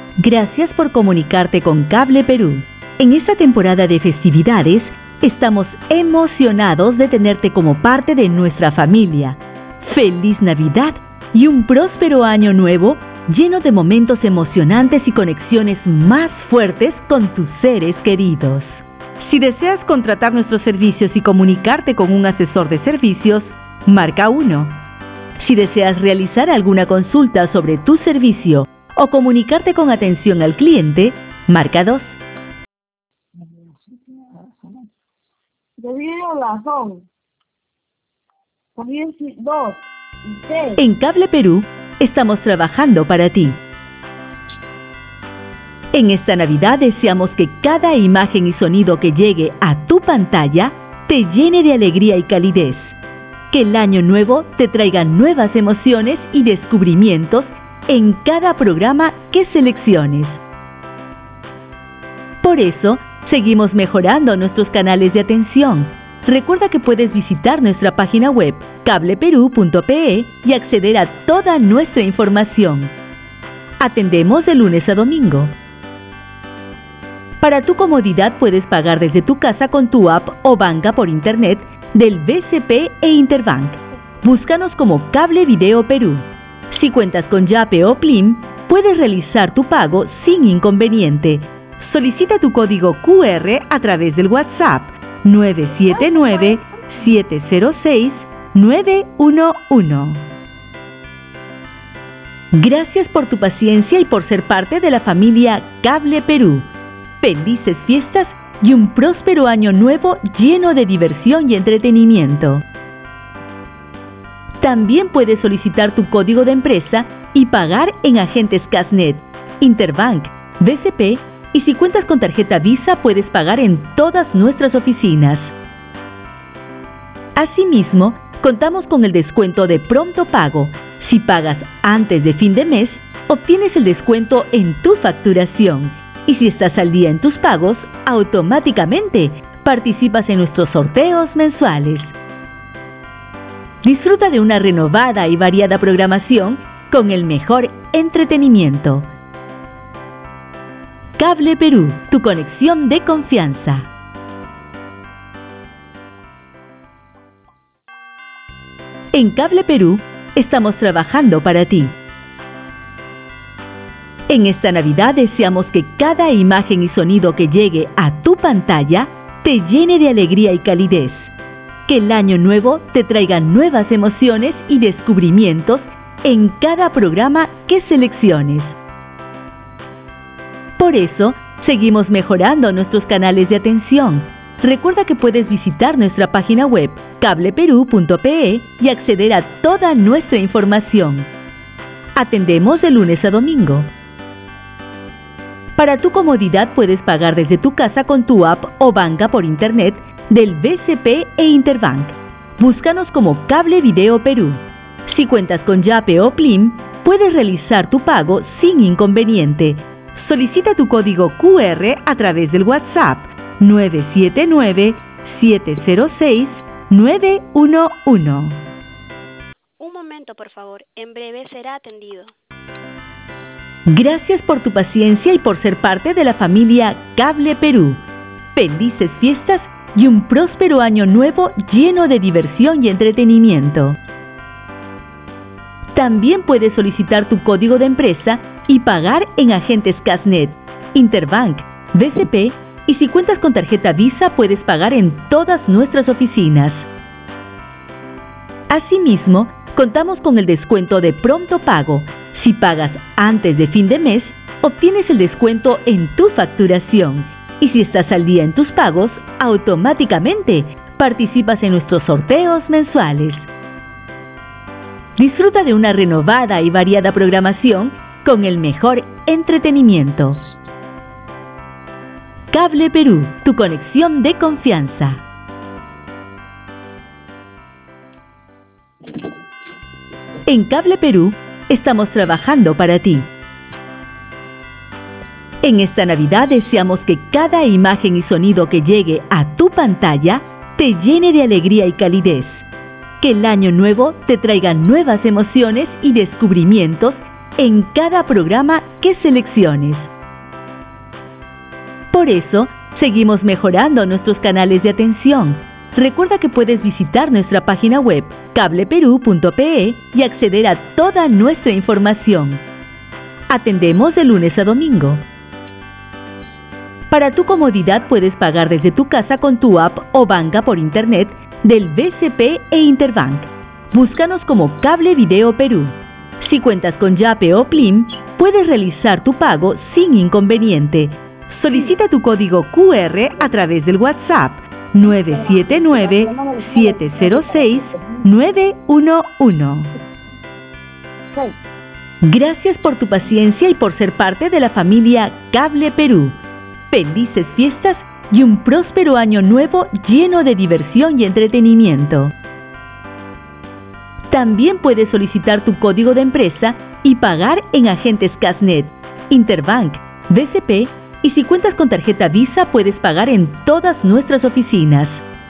Gracias por comunicarte con Cable Perú. En esta temporada de festividades, estamos emocionados de tenerte como parte de nuestra familia. ¡Feliz Navidad y un próspero año nuevo lleno de momentos emocionantes y conexiones más fuertes con tus seres queridos! Si deseas contratar nuestros servicios y comunicarte con un asesor de servicios, marca 1. Si deseas realizar alguna consulta sobre tu servicio o comunicarte con atención al cliente, marca 2. En Cable Perú, estamos trabajando para ti. En esta Navidad deseamos que cada imagen y sonido que llegue a tu pantalla te llene de alegría y calidez. Que el año nuevo te traiga nuevas emociones y descubrimientos en cada programa que selecciones. Por eso, seguimos mejorando nuestros canales de atención. Recuerda que puedes visitar nuestra página web cableperú.pe y acceder a toda nuestra información. Atendemos de lunes a domingo. Para tu comodidad puedes pagar desde tu casa con tu app o banca por internet del BCP e Interbank. Búscanos como Cable Video Perú. Si cuentas con Yape o Plim, puedes realizar tu pago sin inconveniente. Solicita tu código QR a través del WhatsApp 979-706-911. Gracias por tu paciencia y por ser parte de la familia Cable Perú. Felices fiestas y un próspero año nuevo lleno de diversión y entretenimiento. También puedes solicitar tu código de empresa y pagar en agentes Casnet, Interbank, BCP y si cuentas con tarjeta Visa puedes pagar en todas nuestras oficinas. Asimismo, contamos con el descuento de pronto pago. Si pagas antes de fin de mes, obtienes el descuento en tu facturación. Y si estás al día en tus pagos, automáticamente participas en nuestros sorteos mensuales. Disfruta de una renovada y variada programación con el mejor entretenimiento. Cable Perú, tu conexión de confianza. En Cable Perú, estamos trabajando para ti. En esta Navidad deseamos que cada imagen y sonido que llegue a tu pantalla te llene de alegría y calidez. Que el año nuevo te traiga nuevas emociones y descubrimientos en cada programa que selecciones. Por eso, seguimos mejorando nuestros canales de atención. Recuerda que puedes visitar nuestra página web cableperú.pe y acceder a toda nuestra información. Atendemos de lunes a domingo. Para tu comodidad puedes pagar desde tu casa con tu app o banca por internet del BCP e Interbank. Búscanos como Cable Video Perú. Si cuentas con Yape o Plim, puedes realizar tu pago sin inconveniente. Solicita tu código QR a través del WhatsApp 979-706-911. Un momento, por favor. En breve será atendido. Gracias por tu paciencia y por ser parte de la familia Cable Perú. Felices fiestas y un próspero año nuevo lleno de diversión y entretenimiento. También puedes solicitar tu código de empresa y pagar en agentes Casnet, Interbank, BCP y si cuentas con tarjeta Visa puedes pagar en todas nuestras oficinas. Asimismo, contamos con el descuento de pronto pago. Si pagas antes de fin de mes, obtienes el descuento en tu facturación. Y si estás al día en tus pagos, automáticamente participas en nuestros sorteos mensuales. Disfruta de una renovada y variada programación con el mejor entretenimiento. Cable Perú, tu conexión de confianza. En Cable Perú, estamos trabajando para ti. En esta Navidad deseamos que cada imagen y sonido que llegue a tu pantalla te llene de alegría y calidez. Que el año nuevo te traiga nuevas emociones y descubrimientos en cada programa que selecciones. Por eso, seguimos mejorando nuestros canales de atención. Recuerda que puedes visitar nuestra página web cableperú.pe y acceder a toda nuestra información. Atendemos de lunes a domingo. Para tu comodidad puedes pagar desde tu casa con tu app o banca por internet del BCP e Interbank. Búscanos como Cable Video Perú. Si cuentas con Yape o Plim, puedes realizar tu pago sin inconveniente. Solicita tu código QR a través del WhatsApp 979-706-911. Gracias por tu paciencia y por ser parte de la familia Cable Perú. Felices fiestas y un próspero año nuevo lleno de diversión y entretenimiento. También puedes solicitar tu código de empresa y pagar en agentes Casnet, Interbank, BCP, y si cuentas con tarjeta Visa puedes pagar en todas nuestras oficinas.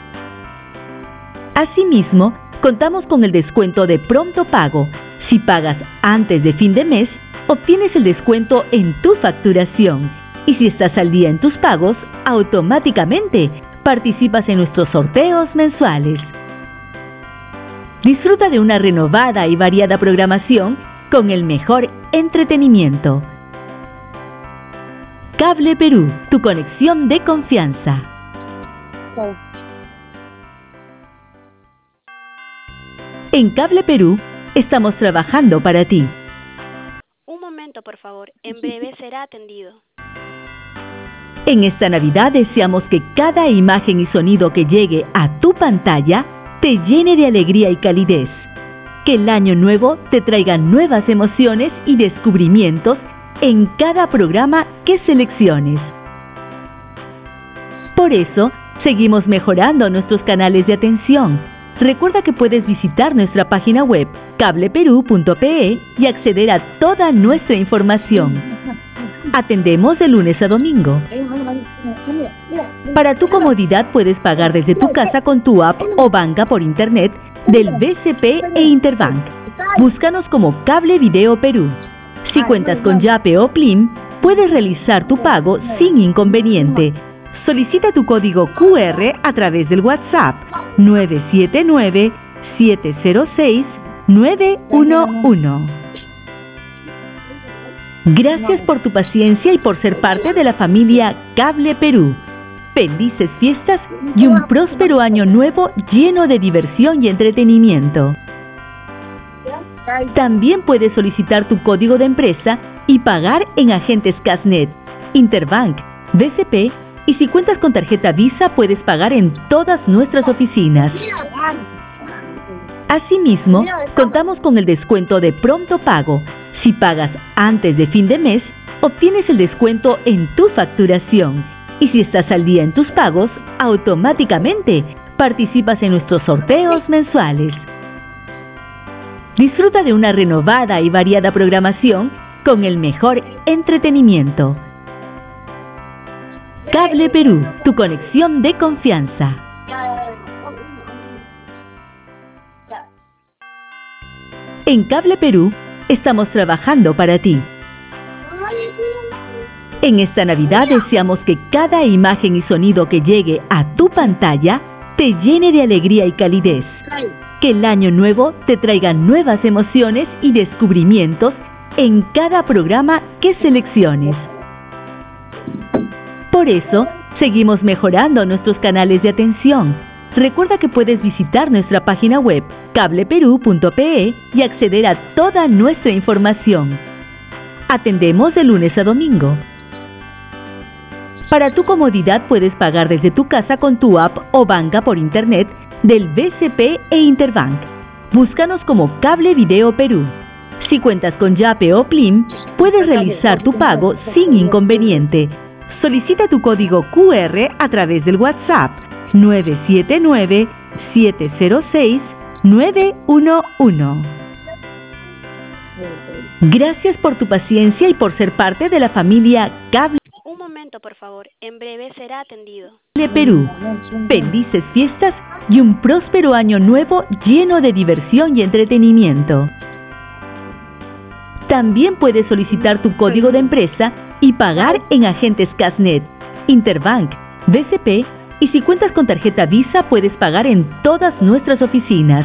Asimismo, contamos con el descuento de pronto pago. Si pagas antes de fin de mes, obtienes el descuento en tu facturación. Y si estás al día en tus pagos, automáticamente participas en nuestros sorteos mensuales. Disfruta de una renovada y variada programación con el mejor entretenimiento. Cable Perú, tu conexión de confianza. En Cable Perú, estamos trabajando para ti. Un momento, por favor. En breve será atendido. En esta Navidad deseamos que cada imagen y sonido que llegue a tu pantalla te llene de alegría y calidez. Que el año nuevo te traiga nuevas emociones y descubrimientos en cada programa que selecciones. Por eso, seguimos mejorando nuestros canales de atención. Recuerda que puedes visitar nuestra página web cableperú.pe y acceder a toda nuestra información. Atendemos de lunes a domingo. Para tu comodidad puedes pagar desde tu casa con tu app o banca por internet del BCP e Interbank. Búscanos como Cable Video Perú. Si cuentas con Yape o Plim, puedes realizar tu pago sin inconveniente. Solicita tu código QR a través del WhatsApp 979-706-911. Gracias por tu paciencia y por ser parte de la familia Cable Perú. Felices fiestas y un próspero año nuevo lleno de diversión y entretenimiento. También puedes solicitar tu código de empresa y pagar en agentes Casnet, Interbank, BCP, y si cuentas con tarjeta Visa puedes pagar en todas nuestras oficinas. Asimismo, contamos con el descuento de pronto pago. Si pagas antes de fin de mes, obtienes el descuento en tu facturación. Y si estás al día en tus pagos, automáticamente participas en nuestros sorteos mensuales. Disfruta de una renovada y variada programación con el mejor entretenimiento. Cable Perú, tu conexión de confianza. En Cable Perú, estamos trabajando para ti. En esta Navidad deseamos que cada imagen y sonido que llegue a tu pantalla te llene de alegría y calidez. Que el año nuevo te traiga nuevas emociones y descubrimientos en cada programa que selecciones. Por eso, seguimos mejorando nuestros canales de atención. Recuerda que puedes visitar nuestra página web cableperú.pe y acceder a toda nuestra información. Atendemos de lunes a domingo. Para tu comodidad puedes pagar desde tu casa con tu app o banca por internet del BCP e Interbank. Búscanos como Cable Video Perú. Si cuentas con Yape o Plim, puedes realizar tu pago sin inconveniente. Solicita tu código QR a través del WhatsApp 979-706-911. Gracias por tu paciencia y por ser parte de la familia Cable Un momento, por favor. En breve será atendido. Perú. Felices fiestas y un próspero año nuevo lleno de diversión y entretenimiento. También puedes solicitar tu código de empresa y pagar en agentes Casnet, Interbank, BCP, y si cuentas con tarjeta Visa puedes pagar en todas nuestras oficinas.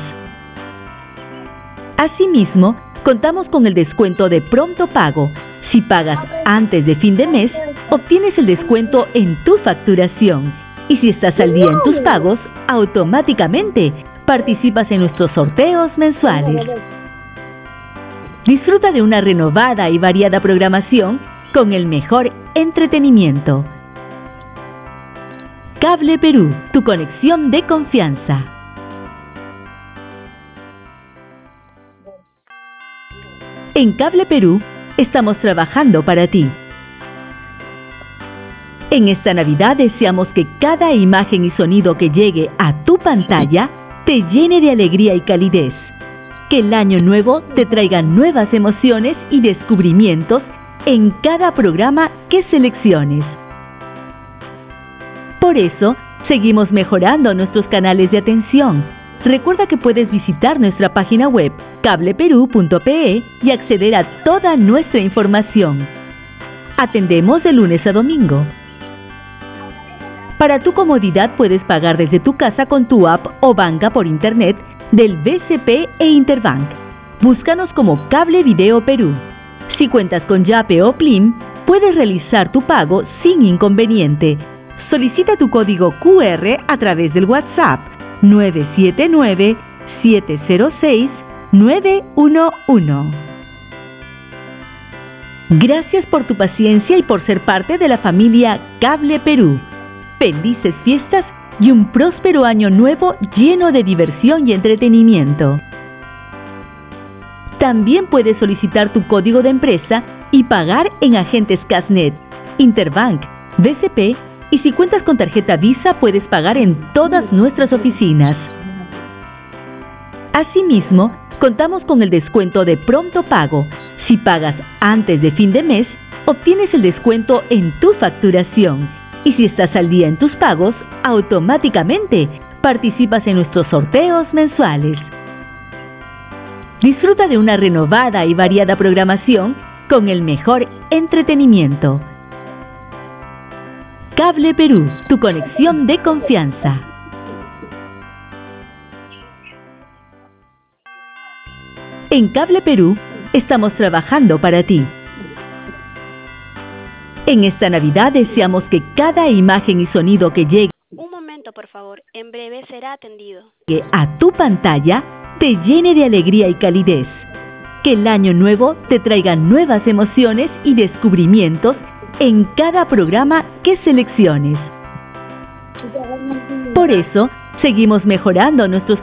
Asimismo, contamos con el descuento de pronto pago. Si pagas antes de fin de mes, obtienes el descuento en tu facturación. Y si estás al día en tus pagos, automáticamente participas en nuestros sorteos mensuales. Disfruta de una renovada y variada programación con el mejor entretenimiento. Cable Perú, tu conexión de confianza. En Cable Perú, estamos trabajando para ti. En esta Navidad deseamos que cada imagen y sonido que llegue a tu pantalla te llene de alegría y calidez. Que el año nuevo te traiga nuevas emociones y descubrimientos en cada programa que selecciones. Por eso, seguimos mejorando nuestros canales de atención. Recuerda que puedes visitar nuestra página web cableperú.pe y acceder a toda nuestra información. Atendemos de lunes a domingo. Para tu comodidad puedes pagar desde tu casa con tu app o banca por internet del BCP e Interbank. Búscanos como Cable Video Perú. Si cuentas con Yape o Plim, puedes realizar tu pago sin inconveniente. Solicita tu código QR a través del WhatsApp 979-706-911. Gracias por tu paciencia y por ser parte de la familia Cable Perú. Felices fiestas y un próspero año nuevo lleno de diversión y entretenimiento. También puedes solicitar tu código de empresa y pagar en agentes Casnet, Interbank, BCP, y si cuentas con tarjeta Visa puedes pagar en todas nuestras oficinas. Asimismo, contamos con el descuento de pronto pago. Si pagas antes de fin de mes, obtienes el descuento en tu facturación. Y si estás al día en tus pagos, automáticamente participas en nuestros sorteos mensuales. Disfruta de una renovada y variada programación con el mejor entretenimiento. Cable Perú, tu conexión de confianza. En Cable Perú, estamos trabajando para ti. En esta Navidad deseamos que cada imagen y sonido que llegue Un momento, por favor. En breve será atendido. a tu pantalla te llene de alegría y calidez. Que el año nuevo te traiga nuevas emociones y descubrimientos en cada programa que selecciones. Por eso, seguimos mejorando nuestros